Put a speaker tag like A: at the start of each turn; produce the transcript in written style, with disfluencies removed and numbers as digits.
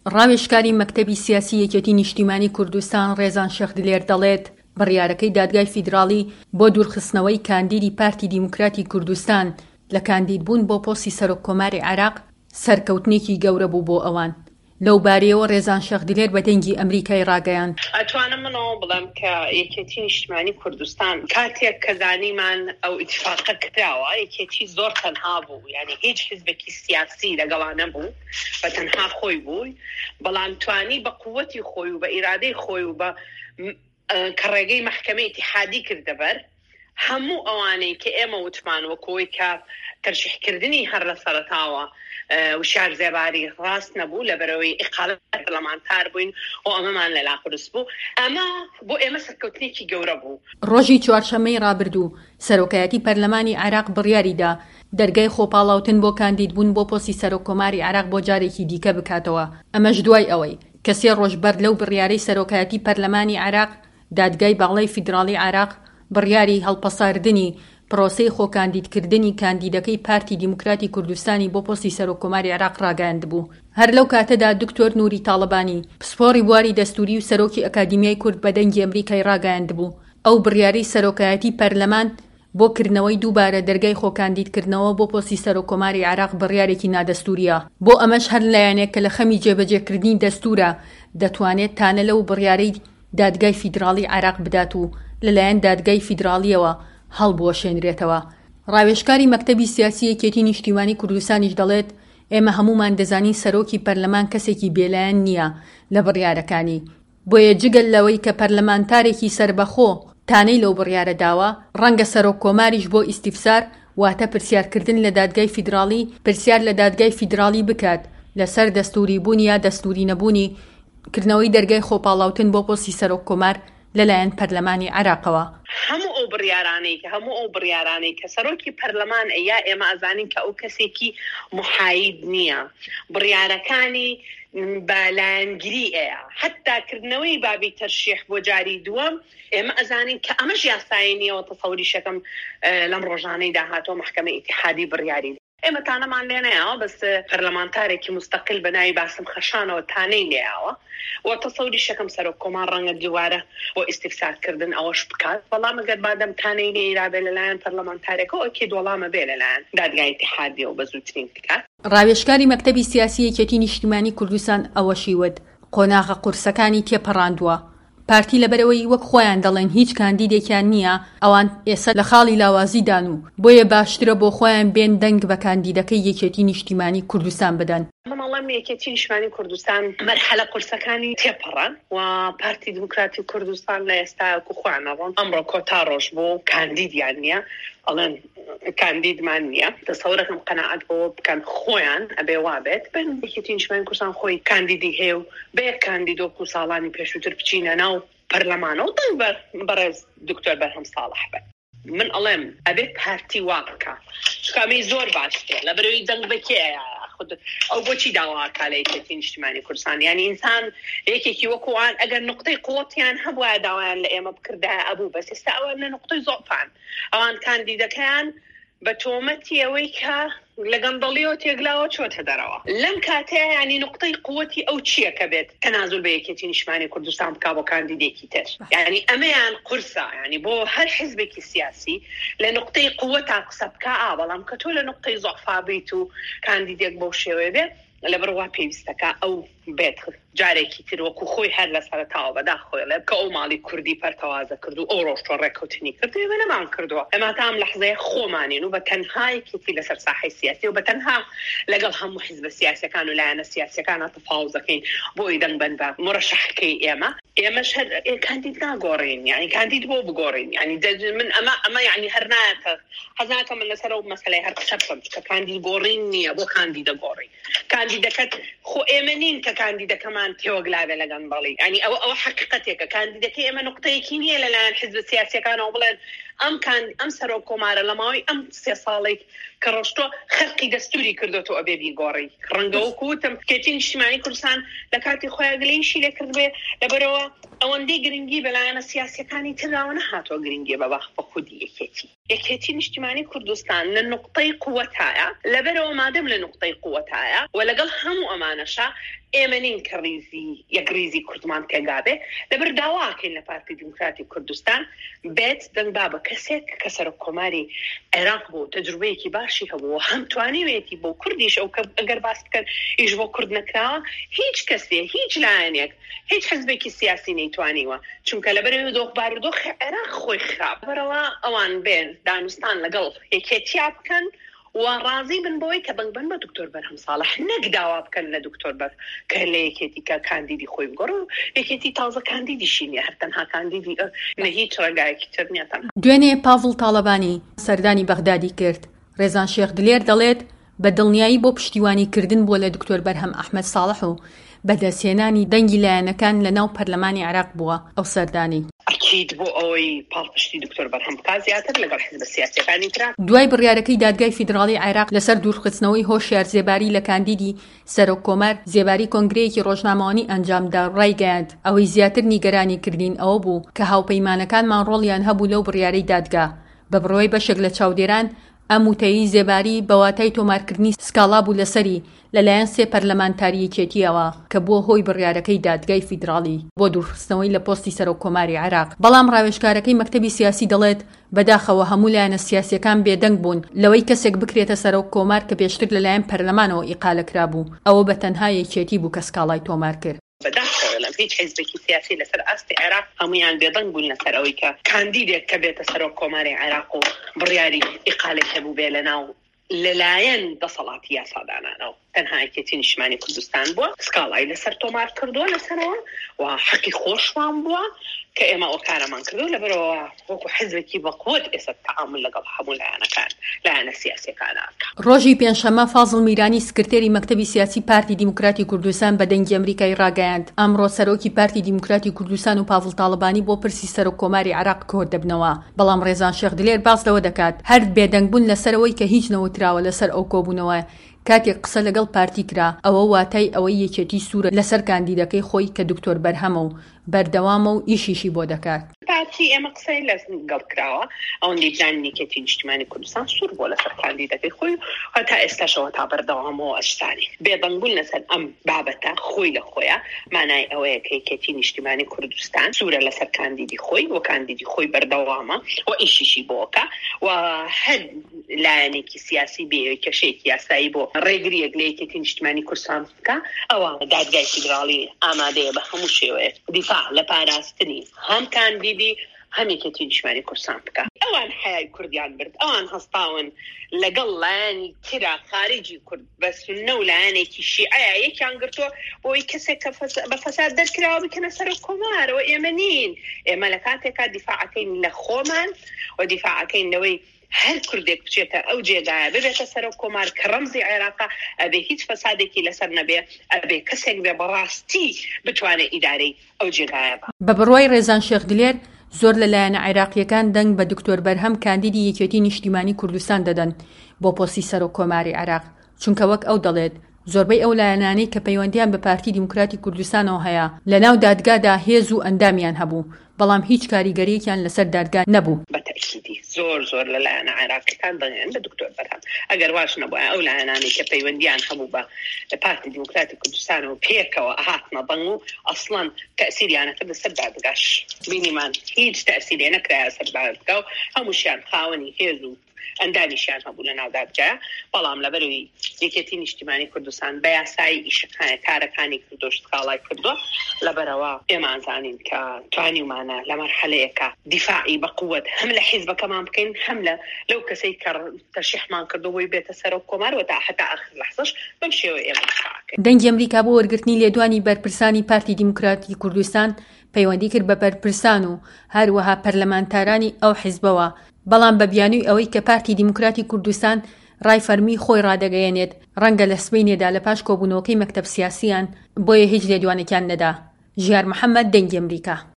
A: ڕاوێژکاری مەکتەبی سیاسی یەکێتی نیشتیمانی کوردستان ڕێزان شێخدلێر دەڵێت بڕیارەکەی دادگای فیدراڵی بۆ دوورخستنەوەی کاندیدی پارتی دیموکراتی کوردستان لە کاندیدبوون بۆ پۆستی سەرۆککۆماری عێراق سەرکەوتنێکی گەورە بوو بۆ ئەوان. لەو بارەیەوە ڕێزان شێخدلێر بە دەنگی ئەمریکای ڕاگەیاند.
B: ئەتوانم منەوە بڵێم کە یەکێتی نیشتیمانی کوردستان کاتێک کە زانیمان ئەو ئیتفاقە کراوە یەکێتی زۆر تەنها بوو، یعنی هیچ حیزبێکی سیاسی لەگەڵانە بوو، بە تەنها خۆی بووی، بەڵام توانی بە قووەتی خۆی و بە ئیرادەی خۆی و بە کە ڕێگەی مەحکەمەی ئیتیحادی کردەبەر هەموو ئەوانەی کە ئێمە وتمان وەکۆی کە تەرشیحکردنی هەر لە سەرەتاوە وشار زێباری ڕاست نەبوو لەبەرەوەی ئیقالەت پەرلەمانتار بووین و ئەمەمان لەلا قورس بوو، ئەمە بۆ ئێمە سەرکەوتنێکی گەورە بوو.
A: ڕۆژی چوارشەممەی ڕابردوو سەرۆکایەتی پەرلەمانی عێراق بڕیاریدا دەرگای خۆپاڵاوتن بۆ کاندیدبوون بۆ پۆستی سەرۆککۆماری عێراق بۆ جارێکی دیکە بکاتەوە. ئەمەش دوای ئەوەی کە 3 ڕۆژ بەر لەو بڕیارەی سەرۆکایەتی پەرلەمانی عێراق دادگای باڵای فیدراڵی عێراق بڕیاری هەڵپەساردنی پرۆسەی خۆکاندیدکردنی کاندیدەکەی پارتی دیموکراتی کوردستانی بۆ پۆستی سەرۆککۆماری عێراق ڕاگەیاند بوو. هەر لەو کاتەدا دکتۆر نوری تاڵبانی پسپۆڕی بواری دەستوری و سەرۆکی ئەکادیمیای کورد بە دەنگی ئەمریکای ڕاگەیاند بوو. ئەو بڕیارەی سەرۆکایەتی پەرلەمان بۆ کردنەوەی دووبارە دەرگای خۆکاندیدکردنەوە بۆ پۆستی سەرۆککۆماری عێراق بڕیارێکی نادەستوریە. بۆ ئەمەش هەر لایەنێک کە لە خەمی جێبەجێکردنی دەستورە دەتوانێت تانە لەو بڕیارەی دادگای فیدراڵی عێراق بدات و لەلایەن دادگای فیدراڵیەوە هەڵبوەشێنرێتەوە. ڕاوێژکاری مەکتەبی سیاسی یەکێتی نیشتیمانی کوردستانیش دەڵێت ئێمە هەمومان دەزانین سەرۆکی پەرلەمان کەسێکی بێلایەن نییە لە بڕیارەکانی، بۆیە جگەل لەوەی کە پەرلەمانتارێکی سربەخۆ تانەی لەو بڕیارە داوە ڕەنگە سەرۆککۆماریش بۆ ئیستیفسار واتە پرسیارکردن لە دادگای فیدراڵی پرسیار لە دادگای فیدراڵی بکات لەسەر دەستوری بوون یا دەستوری نەبوونی کردنەوەی دەرگای خۆپاڵاوتن بۆ پۆستی سەرۆککۆمار لەلایەن پەرلەمانی عێراقەوە.
B: هەموو ئەو بڕیارانەی کە سەرۆکی پەرلەمان ئەیە ئێمە ئەزانین کە ئەو کەسێکی محاید نییە، بڕیارەکانی بەلایەنگیری ئەیە، حتاکردنەوەی بابی تەرشیح بۆ جاری دووەم ئێمە ئەزانین کە ئەمەش یاسایی نییەوە تەسەوری شەکەم لەم ڕۆژانەی داهاتۆ مەحکەمەی ئیتیحادی بڕیاری ئێمە تانەمان لێ نەیەوە، بەس پەرلەمانتارێکی مستەقل بەناوی باسم خەشانەوە تانەی لێیاوە و تەسەوری شەکەم سەرۆککۆمار ڕەنگە دووارە بۆ ئیستیفسارکردن ئەوەش بکات، بەڵام ئەگەر بادەم تانەی لێرا بێ لەلایەن پەرلەمانتارێکەوە ئۆکێ دۆڵامە بێ لەلایەن دادگای ئیتیحادیەوە بە زووترین بکات.
A: ڕاوێژکاری مەکتەبی سیاسی یەکێتی نیشتیمانی کوردستان ئەوەشی وت قۆناغە قورسەکانی تێپەڕاندووە. پارتی لەبەرەوەی وەک خۆیان دەڵێن هیچ کاندیدێکیان نییە، ئەوان ئێستا لە خاڵی لاوازیدان و بۆیە باشترە بۆ خۆیان بێن دەنگ بە کاندیدەکەی یەکێتی نیشتیمانی کوردستان بدەن.
B: منەڵەم یەکێتی نیشتیمانی کوردستان مەرحەلە قورسەکانی تێپەڕان و پارتی دیموکراتی کوردستان لە ئێستاکو خۆیانەڕۆن ئەمڕۆ کۆتا ڕۆژ بۆ کاندیدیان نییە، ئەڵێن کاندیدمان نییە، دەسەوەرەکەم قەنەعەت بۆ بکەن خۆیان ئەبێ وابێت بن یەکێتی نیشتیمانی کوردستان خۆی کاندیدی هەیە و بە یەک کاندیدۆکو ساڵانی پێشووتر بچینە ناو پەرلەمانەوە دڵ بەڕێز دکتۆر بەرهەم ساڵح بێت. من ئەڵێم ئەبێ پارتی وا بکە کامی زۆر باشترە لەبەرەوەی دەنگ بەکێیە ئەو بۆچی داواکە لە یەکێتی نیشتیمانی کوردستان، یعنی ئینسان یەکێکی وەکوان ئەگەر نقطەی قوڵەتیان هەبووە داوایان لە ئێمە بکردای ئەبوو، بەس ئێستا ئەوان لە نقطەی زۆپان ئەوان کاندیدەکەیان بە تۆمەتی ئەوەی کە لە گەندەڵیەوە تێگلاوە چۆتە دەرەوە لەم کاتەیە، ینی نقطەی قووەتی ئەو چییە کە بێت تەنازل بە یەکێتی نیشتیمانی کوردستان بکا بۆ کاندیدێکی تر، یعنی ئەمەیان قورسە، ینی بۆ هەر حیزبێکی سیاسی لە نقطەی قووەتا قسە بکا بەڵام کە تۆ لە نقطەی زۆفا بیت و کاندیدێک بەو شێوەیە بێت لەبەروا پێویستەکە ئەو بێت جارێکی تر وەکو خۆی هەر لە سەرەتاوە بەداخۆڵێ کە ئەو ماڵی کوردی پەرتەوازە کرد و ئەو ڕۆژتۆ ڕێککەوتنی کرد ئێمە نەمان کردووە، ئەمە تا ئەم لەحزەیە خۆمانین و بە تەنهایەکێتی لەسەر ساحەی سیاسی و بە تەنها لەگەڵ هەموو حیزبە سیاسیەکان و لایەنە سیاسیەکانە تەفاوزەکەین بۆی دەنگ بن بە مڕەشەحەکەی ئێمەش هەر کاندید ناگۆڕین، یعنی کاندید بۆ بگۆڕین، یعنی من ئەمە یعنی هەر نایەتە حەزناکەم من لەسەر ئەو مەسەلەی هەر قسە بکەم کە کاندید گۆڕین نییە، بۆ کاندیدە گۆڕی کاندیدەکەت خۆ ئێمە نین کە کاندیدەکەمان تێوەگلاوێ لە گەندەڵی، ینی ئەوە حقیقەتێکە کاندیدەکەی ئێمە نقطەیەکی نییە لەلایەن حیزب سیاسیەکانەوە بڵێن ئەم سەرۆک کۆمارە لە ماوەی ئەم 3 ساڵێک کە ڕۆشتۆ خەرقی دەستوری کردوەوە ئەبێ بیگۆڕی ڕەنگەوە کوتم کێتی نیشتیمانی کوردستان لە کاتی خۆیان گلەیشی لێ کردبێ لەبەرەوە ئەوەندەی گرنگی بەلایەنە سیاسیەکانی تراوە نەهاتوە گرنگی بە خودی یەکێتی نیشتیمانی کوردستان لە نقطەی قووەتایە لەبەرەوە مادەم لە نقطەی قووەتایە و لەگەڵ هەموو ئەمانەشە ئێمە نین کە یەکریزی کوردمان تێگابێ لەبەر داواکەین لە پارتی دیموکراتی کوردستان بێت دەنگبا بە کەسێک کە سەرۆک کۆماری عێراق بوو تەجروبەیەکی باشی هەبوو هەم توانیوێتی بۆ کوردیش ئەو کە ئەگەر باس بکەن ئیش بۆ کورد نەکراوە هیچ کەسێ هیچ لایەنێک هیچ حزبێکی سیاسی نەیتوانیوە چونکە لەبەرەوەی دۆخ بارودۆخی عێراق خۆی خراپ بەرەوە ئەوان بێن دانوستان لەگەڵ یەکێتیا بکەن و ڕازی بن بۆی کە بەنگ بن بە دکتۆر بەرهەم ساڵح نەک داوا بکەن لە دکتۆر بەر کە لە یەکێتی کە کاندیدی خۆی بگۆڕ و یەکێتی تازە کاندیدیشی نیە هەر تەنها کاندیدی نە هیچ ڕێگایەکی تر نیە تەنها.
A: دوێنێ پاڤڵ تاڵەبانی سەردانی بەغدادی کرد. ڕێزان شێخ دلێر دەڵێت بە دڵنیایی بۆ پشتیوانیکردن بۆ لە دکتۆر بەرهەم ئەحمەد ساڵح و بەدەستهێنانی دەنگی لایەنەکان لە ناو پەرلەمانی عێراق بووە ئەو سەردانی.
B: ئەکید بۆ ئەوەی پاڵپشتی دکتۆر بەرهەم بکات زیاتر لەگەڵ حزب سیاسیەکانی ترا.
A: دوای بڕیارەکەی دادگای فیدراڵی عێراق لەسەر دوورخستنەوەی هۆشیار زێباری لە کاندیدی سەرۆک کۆمار زێباری کۆنگرەیەکی ڕۆژنامەوانی ئەنجامدا ڕایگەیاند ئەوەی زیاتر نیگەرانی کردین ئەوە بوو کە هاوپەیمانەکانمان ڕۆڵیان هەبوو لەو بڕیارەی دادگا بە بڕۆی بەشێک لە چاودێران ئەم وتەیی زێباری بەواتای تۆمارکردنی سکاڵا بوو لەسەری لەلایەن 3 پەرلەمانتاریەکێتیەوە کە بووە هۆی بڕیارەکەی دادگای فیدراڵی بۆ دوورخستنەوەی لە پۆستی سەرۆک کۆماری عێراق. بەڵام ڕاوێژکارەکەی مەکتەبی سیاسی دەڵێت بەداخەوە هەموو لایەنە سیاسیەکان بێدەنگ بوون لەوەی کەسێک بکرێتە سەرۆک کۆمار کە پێشتر لەلایەن پەرلەمانەوە ئیقالەکرا بوو ئەوە بە تەنها یەکێتی بوو کە سکاڵای تۆمار کرد.
B: بەداخەوە لەم هیچ حیزبێکی سیاسی لەسەر ئاستی عێراق هەمویان بێدەنگ بوون لەسەر ئەوەی کە کاندیدێک کە بێتە سەرۆک کۆماری عێراق و بڕیاری ئیقالێک هەبوو بێ لەناو لەلایەن دەسەڵاتی یاسادانانەوە تەنها یەکێتی نیشتیمانی کوردستان بووە سکاڵای لەسەر تۆمار کردووە لەسەرەوە و حەقی خۆشمان بووە کە ئێمە ئەو کارەمان کردو لەبەرەوە وەکو حیزبێکی بەقوت ئێستا تەعامل لەگەڵ هەموو لایەنە سیاسیەکان ئاکا.
A: ڕۆژی پێنجشەممە فازڵ میرانی سکرتێری مەکتەبی سیاسی پارتی دیموکراتی کوردستان بە دەنگی ئەمریکای ڕاگەیاند ئەمڕۆ سەرۆکی پارتی دیموکراتی کوردستان و پاڤڵ تاڵەبانی بۆ پرسی سەرۆک کۆماری عێراق کۆر دەبنەوە. بەڵام ڕێزان شێخ دلێر باس لەوە دەکات هەر بێدەنگبوون لەسەرەوەی کە هیچ نەوتراوە لەسەر ئەو کۆبوونەوە کاتێک قسە لەگەڵ پارتی کرا ئەوە واتای ئەوەی یەکێتی سوورە لەسەر کاندیدەکەی خۆی کە دکتۆر بەرهەمە و بەردەوامە و ئیشیشی بۆ دەکات.
B: پارتی ئێمە قسەی لەگەڵ کراوە ئەوەندەی جانی یەکێتی نیشتیمانی کوردستان سوور بۆ لەسەر کاندیدەکەی خۆی هەتا ئێستاشەوە تا بەردەوامەوە ئەشتانی بێدەنگبوون لەسەر ئەم بابەتە خۆی لە خۆیە مانای ئەوەیە کە یەکێتی نیشتیمانی کوردستان سوورە لەسەر کاندیدی خۆی و کاندیدی خۆی بەردەوامە و ئیشیشی بۆکە و هەر لایەنێکی سیاسی بێ کەشێکی یاسایی بۆ ڕێگریەک لە یەکێتی نیشتیمانی کوردستان بکە ئەوە دادگای فیدراڵی ئامادەیە بە هەموو شێوەیە دیفاع لە پاراستنی هەم کاندیدی هەمیکەتی نیشتیمانی کوردستان بکە. ئەوان حیای کوردیان برد ئەوان هەستاون لەگەڵ لایەنی ترا خارجی کورد بە سونە و لایەنێکی شیعەیە یەکیان گرتووە بۆی کەسێک کە بە فەساد دەرکراوە بکەنە سەرۆک کۆمارەوە ئێمە نین ئێمە لە کاتێکا دیفاعەکەین لە خۆمان و دیفاعەکەین لەوەی هەر کوردێک بچێتە ئەو جێگایە ببێتە سەرۆک کۆمار کە ڕەمزی عێراقا ئەبێ هیچ فەسادێکی لەسەر نەبێ ئەبێ کەسێک بێ بەڕاستی بتوانێت ئیدارەی ئەو جێگایە
A: بە بڕوای ڕێزان شێخ دلێر زۆر لەلایەنە عێراقیەکان دەنگ بە دکتۆر بەرهەم کاندیدی یەکێتی نیشتیمانی کوردستان دەدەن بۆ پۆستی سەرۆک کۆماری عێراق چونکە وەک ئەو دەڵێت زۆربەی ئەو لایەنانەی کە پەیوەندیان بە پارتی دیموکراتی کوردستانەوە هەیە لەناو دادگادا هێز و ئەندامیان هەبوو بەڵام هیچ کاریگەریەکیان لەسەر دادگا نەبوو.
B: بەتەکیدی زۆر لەلایەنە عێراقیەکان دەنگێن بە دکتۆر بەرهەم ئەگەر واش نەبووە ئەو لایەنانەی کە پەیوەندیان هەبوو بە پارتی دیموکراتی کوردستانەوە پێکەوە هاتنە دەنگ و ئەسڵەن تەئسیریانەکە لەسەر دادگاش بینیمان هیچ تەئسیرێ نەکرایە سەر دادگا و هەمووشیان خاوەنی هێز و ئەندامیشیان هەبوو لە ناو دادگایە بەڵام لەبەرەوەی یەکێتی نیشتیمانی کوردستان بە یاسایی ئیشەکانی کارەکانی کردو شتکاڵای کردووە لەبەرەوە ئێمە ئازانین کە توانیمانە لە مەرحەلەیەکە دیفاعی بەقووەت هەم لە حیزبەکەمان بکەین هەم لەو کەسەی کە تەرشیحمان کردوەوەی بێتە سەرۆک کۆمار و تا هەتا ئاخر لەحزەش بەم شێوە ئێمە دفاعەکەین.
A: دەنگی ئەمریکا بۆ وەرگرتنی لێدوانی بەرپرسانی پارتی دیموکراتی کوردستان پەیوەندی کرد بە بەرپرسان و هەروەها پەرلەمانتارانی ئەو حیزبەوە بەڵام بە بیانووی ئەوەی کە پارتی دیموکراتی کوردستان ڕای فەرمی خۆی ڕادەگەیەنێت ڕەنگە لە سبەینێدا لە پاش کۆبوونەوەکەی مەکتەب سیاسیان بۆیە هیچ لێدوانێکیان نەدا. ژیار محەممەد دەنگی ئەمریکا.